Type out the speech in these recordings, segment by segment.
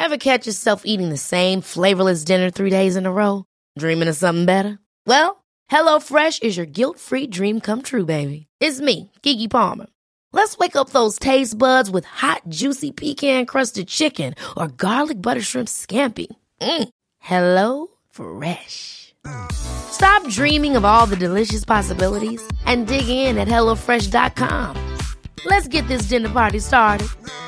Ever catch yourself eating the same flavorless dinner 3 days in a row? Dreaming of something better? Well, HelloFresh is your guilt-free dream come true, baby. It's me, Keke Palmer. Let's wake up those taste buds with hot, juicy pecan-crusted chicken or garlic butter shrimp scampi. Hello Fresh. Stop dreaming of all the delicious possibilities and dig in at HelloFresh.com. Let's get this dinner party started.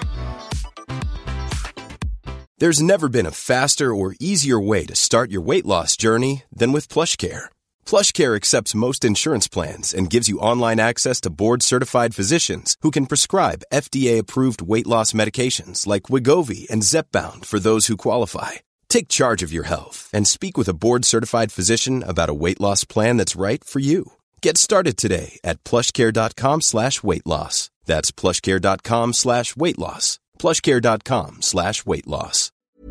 There's never been a faster or easier way to start your weight loss journey than with PlushCare. PlushCare accepts most insurance plans and gives you online access to board-certified physicians who can prescribe FDA-approved weight loss medications like Wegovy and Zepbound for those who qualify. Take charge of your health and speak with a board-certified physician about a weight loss plan that's right for you. Get started today at plushcare.com/weight loss. That's plushcare.com/weight loss. plushcare.com/weight loss.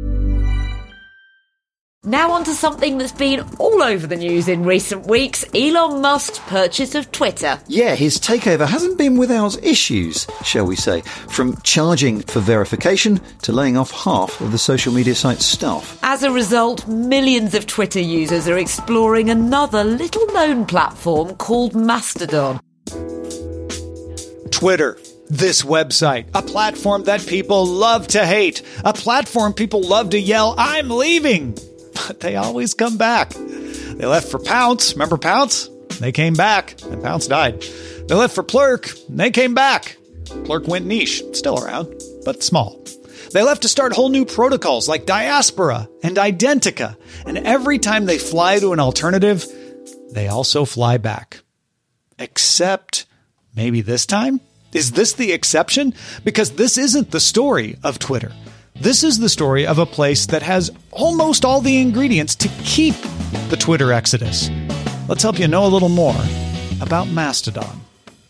Now on to something that's been all over the news in recent weeks, Elon Musk's purchase of Twitter. Yeah, his takeover hasn't been without issues, shall we say, from charging for verification to laying off half of the social media site's staff. As a result, millions of Twitter users are exploring another little-known platform called Mastodon. Twitter. This website, a platform that people love to hate, a platform people love to yell, "I'm leaving!" But they always come back. They left for Pounce. Remember Pounce? They came back, and Pounce died. They left for Plurk, and they came back. Plurk went niche, still around, but small. They left to start whole new protocols like Diaspora and Identica, and every time they fly to an alternative, they also fly back. Except, maybe this time? Is this the exception? Because this isn't the story of Twitter. This is the story of a place that has almost all the ingredients to keep the Twitter exodus. Let's help you know a little more about Mastodon.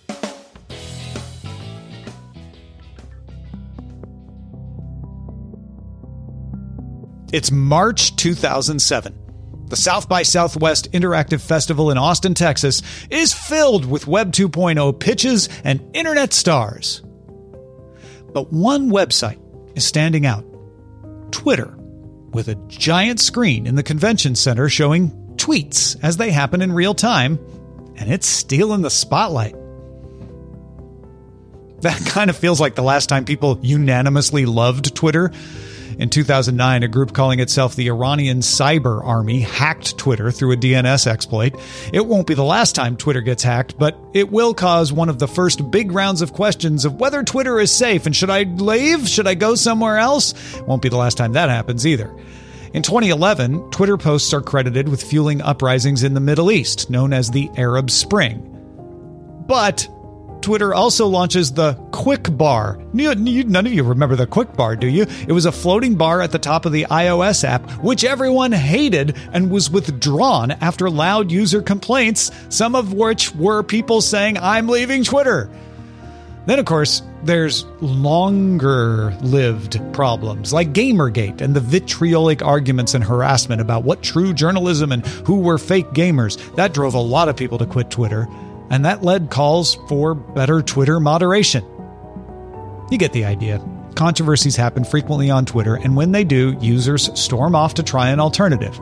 It's March 2007. The South by Southwest Interactive Festival in Austin, Texas, is filled with Web 2.0 pitches and internet stars. But one website is standing out. Twitter, with a giant screen in the convention center showing tweets as they happen in real time, and it's stealing the spotlight. That kind of feels like the last time people unanimously loved Twitter. In 2009, a group calling itself the Iranian Cyber Army hacked Twitter through a DNS exploit. It won't be the last time Twitter gets hacked, but it will cause one of the first big rounds of questions of whether Twitter is safe and should I leave? Should I go somewhere else? Won't be the last time that happens either. In 2011, Twitter posts are credited with fueling uprisings in the Middle East, known as the Arab Spring. But Twitter also launches the Quick Bar. None of you remember the Quick Bar, do you? It was a floating bar at the top of the iOS app, which everyone hated and was withdrawn after loud user complaints, some of which were people saying, "I'm leaving Twitter." Then, of course, there's longer-lived problems like Gamergate and the vitriolic arguments and harassment about what true journalism and who were fake gamers. That drove a lot of people to quit Twitter. And that led calls for better Twitter moderation. You get the idea. Controversies happen frequently on Twitter, and when they do, users storm off to try an alternative.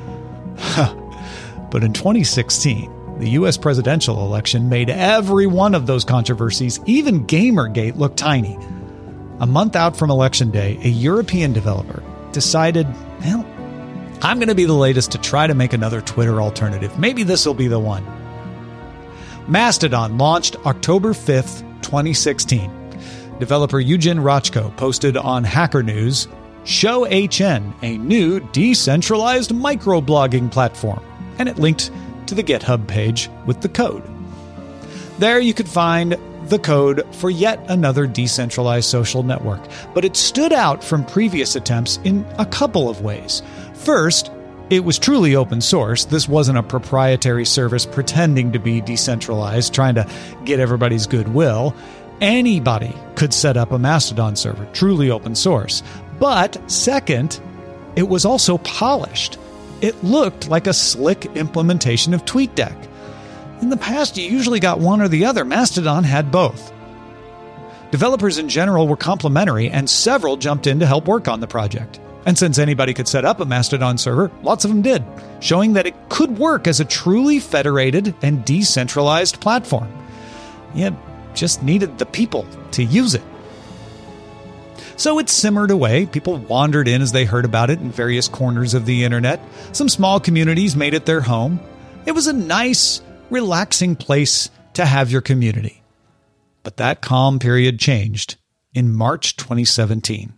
But in 2016, the U.S. presidential election made every one of those controversies, even Gamergate, look tiny. A month out from Election Day, a European developer decided, well, I'm going to be the latest to try to make another Twitter alternative. Maybe this will be the one. Mastodon launched October 5th, 2016. Developer Eugen Rochko posted on Hacker News, Show HN, a new decentralized microblogging platform, and it linked to the GitHub page with the code. There you could find the code for yet another decentralized social network, but it stood out from previous attempts in a couple of ways. First, it was truly open source. This wasn't a proprietary service pretending to be decentralized, trying to get everybody's goodwill. Anybody could set up a Mastodon server, truly open source. But second, it was also polished. It looked like a slick implementation of TweetDeck. In the past, you usually got one or the other. Mastodon had both. Developers in general were complimentary, and several jumped in to help work on the project. And since anybody could set up a Mastodon server, lots of them did, showing that it could work as a truly federated and decentralized platform. You just needed the people to use it. So it simmered away. People wandered in as they heard about it in various corners of the internet. Some small communities made it their home. It was a nice, relaxing place to have your community. But that calm period changed in March 2017.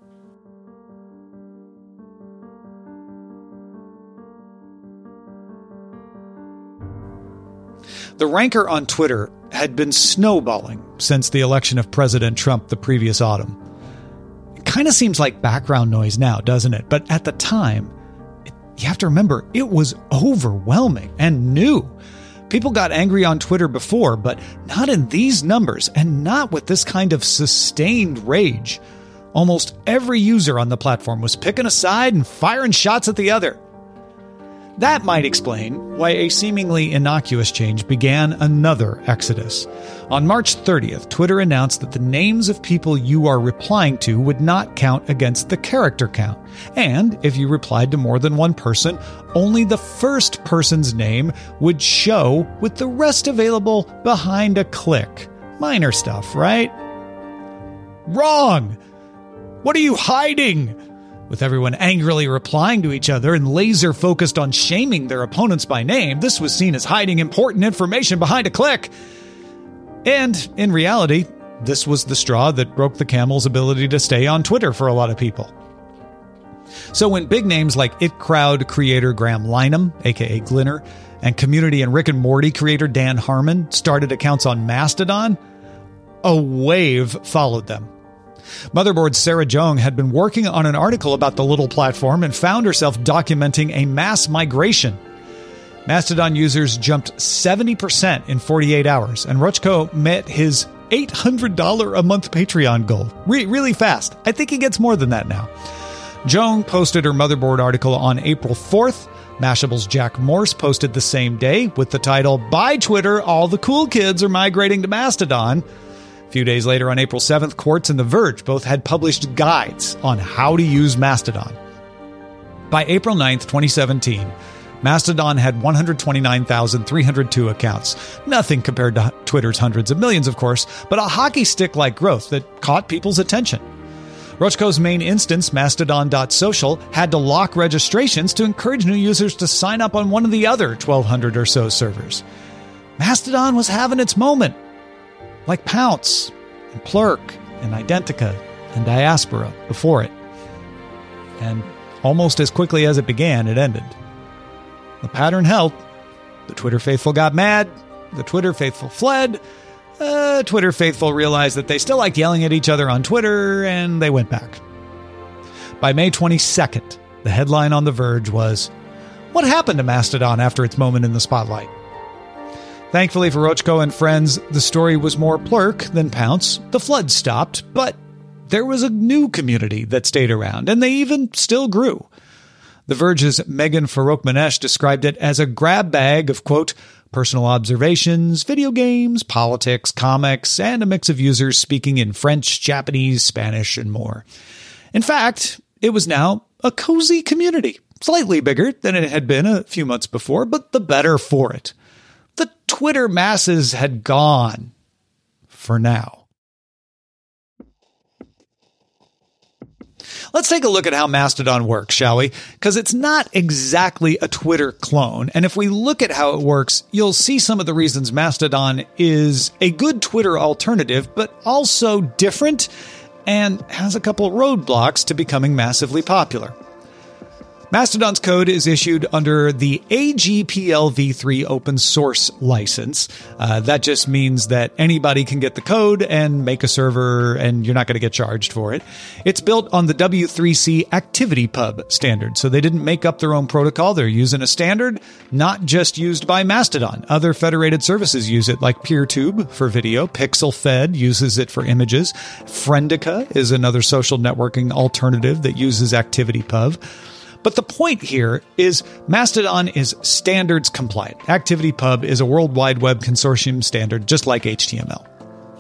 The rancor on Twitter had been snowballing since the election of President Trump the previous autumn. It kind of seems like background noise now, doesn't it? But at the time, you have to remember, it was overwhelming and new. People got angry on Twitter before, but not in these numbers and not with this kind of sustained rage. Almost every user on the platform was picking a side and firing shots at the other. That might explain why a seemingly innocuous change began another exodus. On March 30th, Twitter announced that the names of people you are replying to would not count against the character count. And if you replied to more than one person, only the first person's name would show with the rest available behind a click. Minor stuff, right? Wrong! What are you hiding? With everyone angrily replying to each other and laser-focused on shaming their opponents by name, this was seen as hiding important information behind a click. And, in reality, this was the straw that broke the camel's ability to stay on Twitter for a lot of people. So when big names like It Crowd creator Graham Lineham, aka Glinner, and Community and Rick and Morty creator Dan Harmon started accounts on Mastodon, a wave followed them. Motherboard's Sarah Jong had been working on an article about the little platform and found herself documenting a mass migration. Mastodon users jumped 70% in 48 hours, and Rochko met his $800 a month Patreon goal. Really fast. I think he gets more than that now. Jong posted her Motherboard article on April 4th. Mashable's Jack Morse posted the same day with the title, "Bye Twitter, all the cool kids are migrating to Mastodon." A few days later, on April 7th, Quartz and The Verge both had published guides on how to use Mastodon. By April 9th, 2017, Mastodon had 129,302 accounts. Nothing compared to Twitter's hundreds of millions, of course, but a hockey stick-like growth that caught people's attention. Rochko's main instance, Mastodon.social, had to lock registrations to encourage new users to sign up on one of the other 1,200 or so servers. Mastodon was having its moment. Like Pounce, and Plurk, and Identica, and Diaspora before it. And almost as quickly as it began, it ended. The pattern held. The Twitter faithful got mad. The Twitter faithful fled. Twitter faithful realized that they still liked yelling at each other on Twitter, and they went back. By May 22nd, the headline on The Verge was, "What happened to Mastodon after its moment in the spotlight?" Thankfully for Rochko and friends, the story was more Plurk than Pounce. The flood stopped, but there was a new community that stayed around, and they even still grew. The Verge's Megan Farokmanesh described it as a grab bag of, quote, personal observations, video games, politics, comics, and a mix of users speaking in French, Japanese, Spanish, and more. In fact, it was now a cozy community, slightly bigger than it had been a few months before, but the better for it. The Twitter masses had gone. For now. Let's take a look at how Mastodon works, shall we? Because it's not exactly a Twitter clone. And if we look at how it works, you'll see some of the reasons Mastodon is a good Twitter alternative, but also different and has a couple roadblocks to becoming massively popular. Mastodon's code is issued under the AGPL v3 open source license. That just means that anybody can get the code and make a server, and you're not going to get charged for it. It's built on the W3C ActivityPub standard, so they didn't make up their own protocol. They're using a standard not just used by Mastodon. Other federated services use it, like PeerTube for video. PixelFed uses it for images. Friendica is another social networking alternative that uses ActivityPub. But the point here is Mastodon is standards compliant. ActivityPub is a World Wide Web Consortium standard, just like HTML.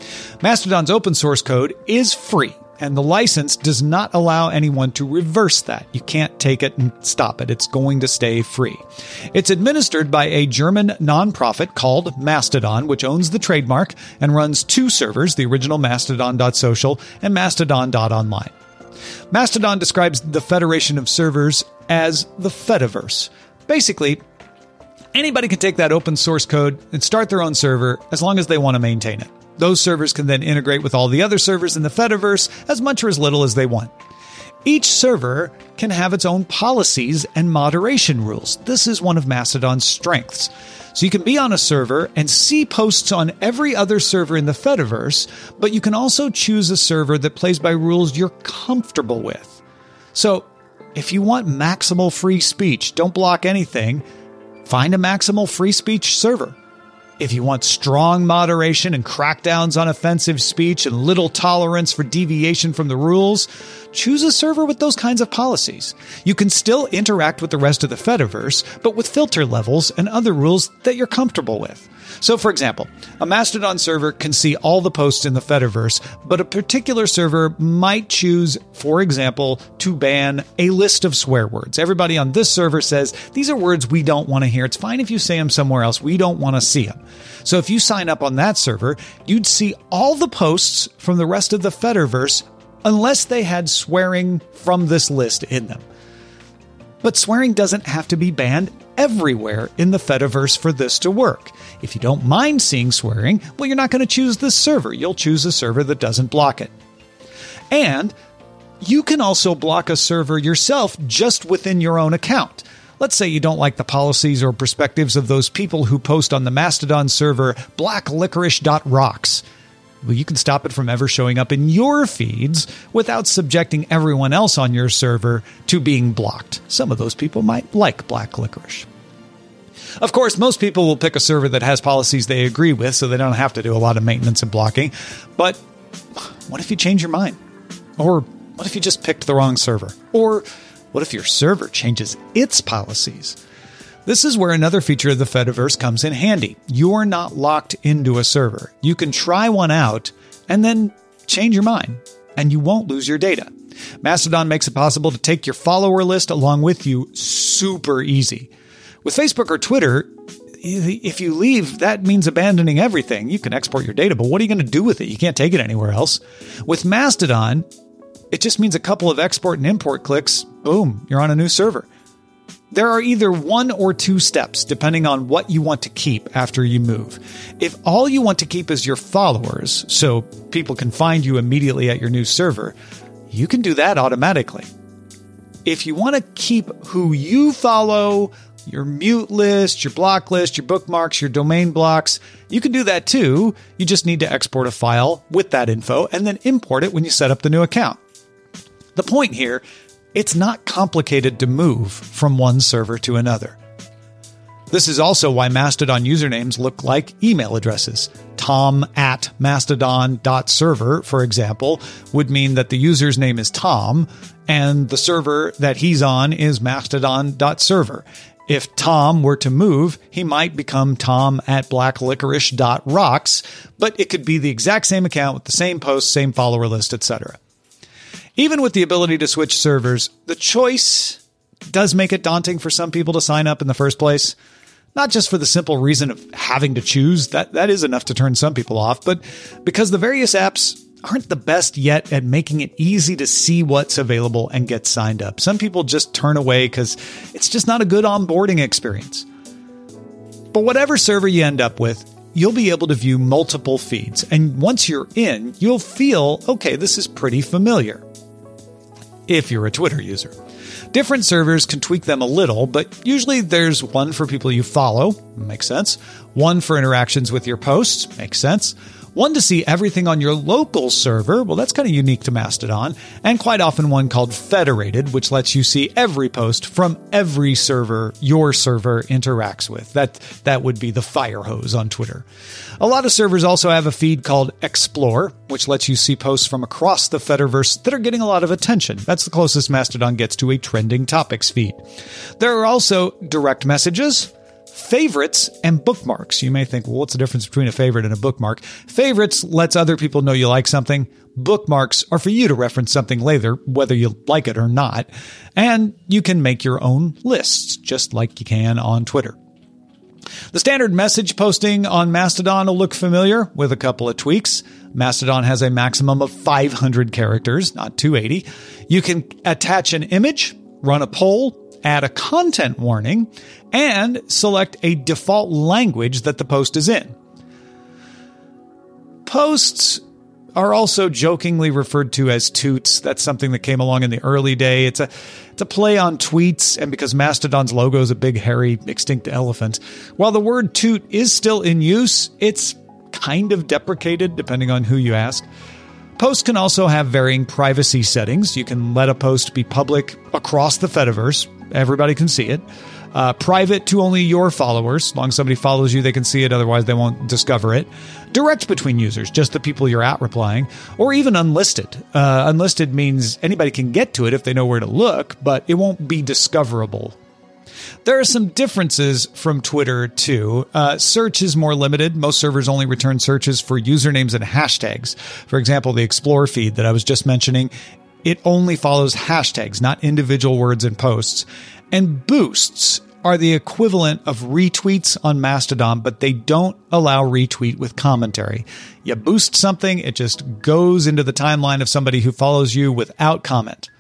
Mastodon's open source code is free, and the license does not allow anyone to reverse that. You can't take it and stop it. It's going to stay free. It's administered by a German nonprofit called Mastodon, which owns the trademark and runs two servers, the original Mastodon.social and Mastodon.online. Mastodon describes the federation of servers as the Fediverse. Basically, anybody can take that open source code and start their own server as long as they want to maintain it. Those servers can then integrate with all the other servers in the Fediverse as much or as little as they want. Each server can have its own policies and moderation rules. This is one of Mastodon's strengths. So you can be on a server and see posts on every other server in the Fediverse, but you can also choose a server that plays by rules you're comfortable with. So if you want maximal free speech, don't block anything, find a maximal free speech server. If you want strong moderation and crackdowns on offensive speech and little tolerance for deviation from the rules, choose a server with those kinds of policies. You can still interact with the rest of the Fediverse, but with filter levels and other rules that you're comfortable with. So, for example, a Mastodon server can see all the posts in the Fediverse, but a particular server might choose, for example, to ban a list of swear words. Everybody on this server says, these are words we don't want to hear. It's fine if you say them somewhere else. We don't want to see them. So if you sign up on that server, you'd see all the posts from the rest of the Fediverse unless they had swearing from this list in them. But swearing doesn't have to be banned everywhere in the Fediverse for this to work. If you don't mind seeing swearing, well, you're not going to choose this server. You'll choose a server that doesn't block it. And you can also block a server yourself just within your own account. Let's say you don't like the policies or perspectives of those people who post on the Mastodon server blacklicorice.rocks. Well, you can stop it from ever showing up in your feeds without subjecting everyone else on your server to being blocked. Some of those people might like black licorice. Of course, most people will pick a server that has policies they agree with, so they don't have to do a lot of maintenance and blocking. But what if you change your mind? Or what if you just picked the wrong server? Or what if your server changes its policies? This is where another feature of the Fediverse comes in handy. You're not locked into a server. You can try one out and then change your mind, and you won't lose your data. Mastodon makes it possible to take your follower list along with you super easy. With Facebook or Twitter, if you leave, that means abandoning everything. You can export your data, but what are you going to do with it? You can't take it anywhere else. With Mastodon, it just means a couple of export and import clicks. Boom, you're on a new server. There are either one or two steps, depending on what you want to keep after you move. If all you want to keep is your followers, so people can find you immediately at your new server, you can do that automatically. If you want to keep who you follow, your mute list, your block list, your bookmarks, your domain blocks, you can do that too. You just need to export a file with that info and then import it when you set up the new account. The point here, it's not complicated to move from one server to another. This is also why Mastodon usernames look like email addresses. Tom@mastodon.server, for example, would mean that the user's name is Tom, and the server that he's on is mastodon.server. If Tom were to move, he might become tom@blacklicorice.rocks, but it could be the exact same account with the same posts, same follower list, etc. Even with the ability to switch servers, the choice does make it daunting for some people to sign up in the first place. Not just for the simple reason of having to choose, that is enough to turn some people off, but because the various apps aren't the best yet at making it easy to see what's available and get signed up. Some people just turn away because it's just not a good onboarding experience. But whatever server you end up with, you'll be able to view multiple feeds. And once you're in, you'll feel, okay, this is pretty familiar. If you're a Twitter user. Different servers can tweak them a little, but usually there's one for people you follow, makes sense. One for interactions with your posts, makes sense. One to see everything on your local server, well, that's kind of unique to Mastodon, and quite often one called Federated, which lets you see every post from every server your server interacts with. That would be the fire hose on Twitter. A lot of servers also have a feed called Explore, which lets you see posts from across the Fediverse that are getting a lot of attention. That's the closest Mastodon gets to a trending topics feed. There are also direct messages, Favorites and bookmarks. You may think, well, what's the difference between a favorite and a bookmark? Favorites lets other people know you like something. Bookmarks are for you to reference something later, whether you like it or not. And you can make your own lists, just like you can on Twitter. The standard message posting on Mastodon will look familiar with a couple of tweaks. Mastodon has a maximum of 500 characters, not 280. You can attach an image, run a poll, add a content warning, and select a default language that the post is in. Posts are also jokingly referred to as toots. That's something that came along in the early day. It's a play on tweets, and because Mastodon's logo is a big, hairy, extinct elephant. While the word toot is still in use, it's kind of deprecated, depending on who you ask. Posts can also have varying privacy settings. You can let a post be public across the Fediverse. Everybody can see it. Private to only your followers. As long as somebody follows you, they can see it. Otherwise, they won't discover it. Direct between users, just the people you're at replying. Or even unlisted. Unlisted means anybody can get to it if they know where to look, but it won't be discoverable. There are some differences from Twitter, too. Search is more limited. Most servers only return searches for usernames and hashtags. For example, the Explore feed that I was just mentioning, it only follows hashtags, not individual words and posts. And boosts are the equivalent of retweets on Mastodon, but they don't allow retweet with commentary. You boost something, it just goes into the timeline of somebody who follows you without comment.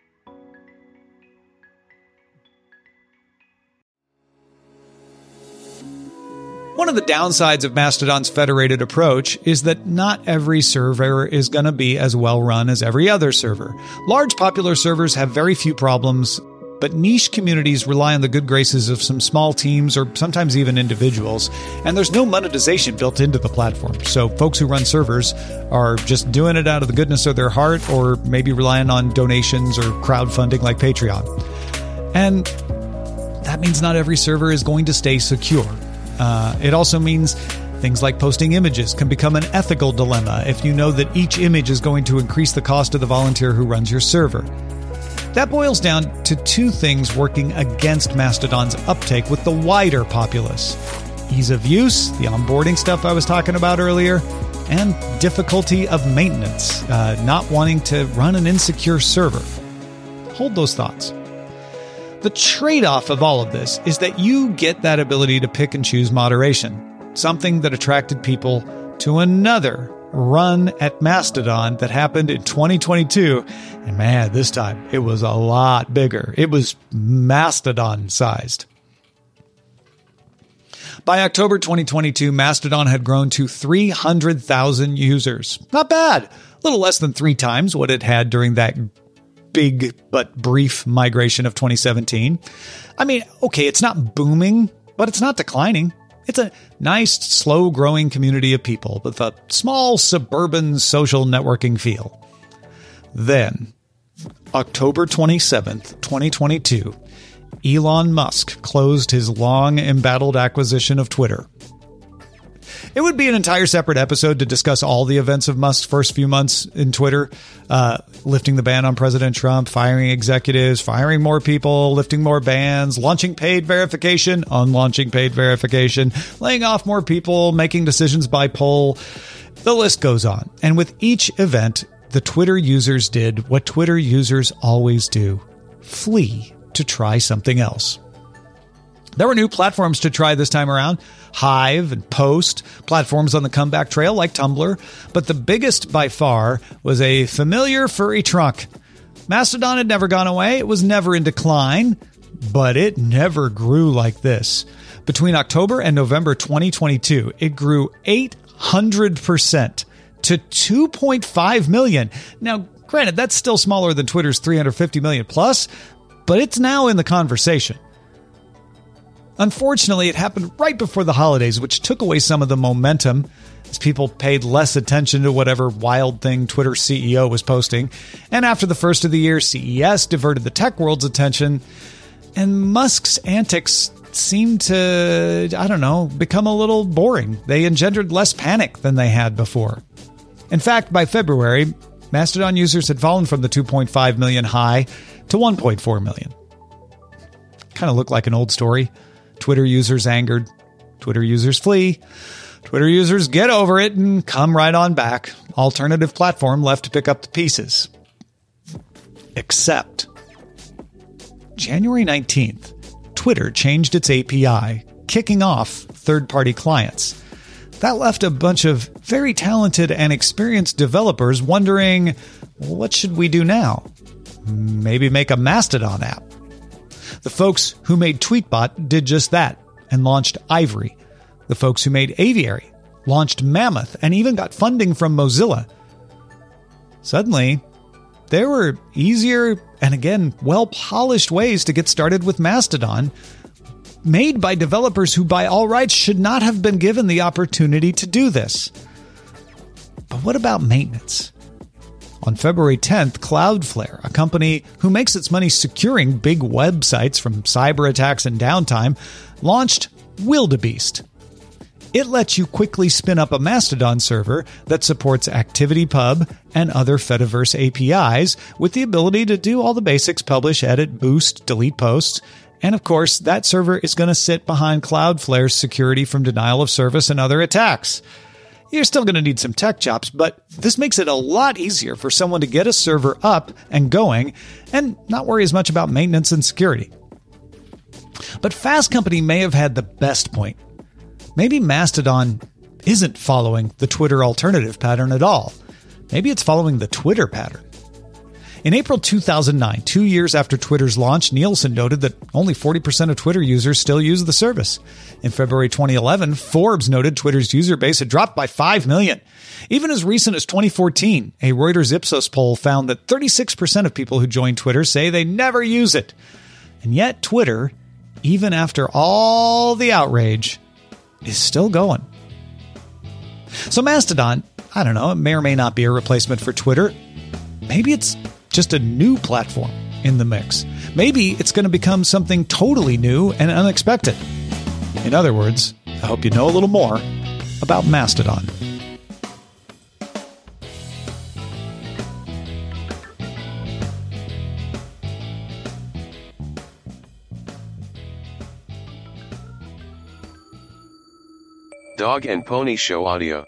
One of the downsides of Mastodon's federated approach is that not every server is going to be as well run as every other server. Large popular servers have very few problems, but niche communities rely on the good graces of some small teams or sometimes even individuals, and there's no monetization built into the platform. So folks who run servers are just doing it out of the goodness of their heart, or maybe relying on donations or crowdfunding like Patreon. And that means not every server is going to stay secure. It also means things like posting images can become an ethical dilemma if you know that each image is going to increase the cost of the volunteer who runs your server. That boils down to two things working against Mastodon's uptake with the wider populace. Ease of use, the onboarding stuff I was talking about earlier, and difficulty of maintenance, not wanting to run an insecure server. Hold those thoughts. The trade-off of all of this is that you get that ability to pick and choose moderation, something that attracted people to another run at Mastodon that happened in 2022. And man, this time it was a lot bigger. It was Mastodon-sized. By October 2022, Mastodon had grown to 300,000 users. Not bad. A little less than 3 times what it had during that big but brief migration of 2017. I mean, okay, it's not booming, but it's not declining. It's a nice, slow-growing community of people with a small suburban social networking feel. Then, October 27th, 2022, Elon Musk closed his long-embattled acquisition of Twitter. It would be an entire separate episode to discuss all the events of Musk's first few months in Twitter, lifting the ban on President Trump, firing executives, firing more people, lifting more bans, launching paid verification, unlaunching paid verification, laying off more people, making decisions by poll. The list goes on. And with each event, the Twitter users did what Twitter users always do: flee to try something else. There were new platforms to try this time around: Hive and Post, platforms on the comeback trail like Tumblr. But the biggest by far was a familiar furry trunk. Mastodon had never gone away. It was never in decline, but it never grew like this. Between October and November 2022, it grew 800% to 2.5 million. Now, granted, that's still smaller than Twitter's 350 million plus, but it's now in the conversation. Unfortunately, it happened right before the holidays, which took away some of the momentum as people paid less attention to whatever wild thing Twitter CEO was posting. And after the first of the year, CES diverted the tech world's attention, and Musk's antics seemed to, become a little boring. They engendered less panic than they had before. In fact, by February, Mastodon users had fallen from the 2.5 million high to 1.4 million. Kind of looked like an old story. Twitter users angered. Twitter users flee. Twitter users get over it and come right on back. Alternative platform left to pick up the pieces. Except January 19th, Twitter changed its API, kicking off third-party clients. That left a bunch of very talented and experienced developers wondering, what should we do now? Maybe make a Mastodon app. The folks who made Tweetbot did just that and launched Ivory. The folks who made Aviary launched Mammoth and even got funding from Mozilla. Suddenly, there were easier and, again, well-polished ways to get started with Mastodon, made by developers who by all rights should not have been given the opportunity to do this. But what about maintenance? On February 10th, Cloudflare, a company who makes its money securing big websites from cyber attacks and downtime, launched Wildebeest. It lets you quickly spin up a Mastodon server that supports ActivityPub and other Fediverse APIs with the ability to do all the basics: publish, edit, boost, delete posts. And of course, that server is going to sit behind Cloudflare's security from denial of service and other attacks. You're still going to need some tech chops, but this makes it a lot easier for someone to get a server up and going and not worry as much about maintenance and security. But Fast Company may have had the best point. Maybe Mastodon isn't following the Twitter alternative pattern at all. Maybe it's following the Twitter pattern. In April 2009, 2 years after Twitter's launch, Nielsen noted that only 40% of Twitter users still use the service. In February 2011, Forbes noted Twitter's user base had dropped by 5 million. Even as recent as 2014, a Reuters Ipsos poll found that 36% of people who join Twitter say they never use it. And yet Twitter, even after all the outrage, is still going. So Mastodon, I don't know, it may or may not be a replacement for Twitter. Maybe it's just a new platform in the mix. Maybe it's going to become something totally new and unexpected. In other words, I hope you know a little more about Mastodon. Dog and Pony Show audio.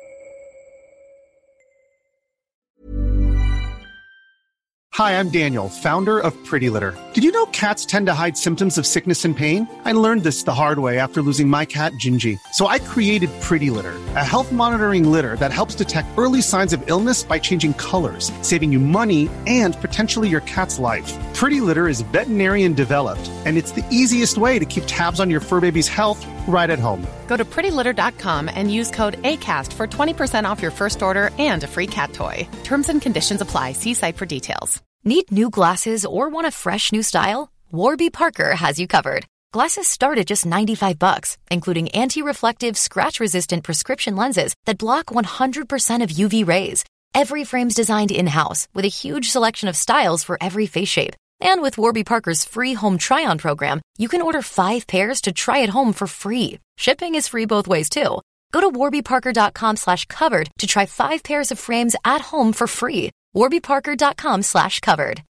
Hi, I'm Daniel, founder of Pretty Litter. Did you know cats tend to hide symptoms of sickness and pain? I learned this the hard way after losing my cat, Gingy. So I created Pretty Litter, a health monitoring litter that helps detect early signs of illness by changing colors, saving you money and potentially your cat's life. Pretty Litter is veterinarian developed, and it's the easiest way to keep tabs on your fur baby's health right at home. Go to prettylitter.com and use code ACAST for 20% off your first order and a free cat toy. Terms and conditions apply. See site for details. Need new glasses or want a fresh new style? Warby Parker has you covered. Glasses start at just $95, including anti-reflective, scratch-resistant prescription lenses that block 100% of UV rays. Every frame's designed in-house with a huge selection of styles for every face shape. And with Warby Parker's free home try-on program, you can order 5 pairs to try at home for free. Shipping is free both ways, too. Go to warbyparker.com/covered to try 5 pairs of frames at home for free. warbyparker.com/covered.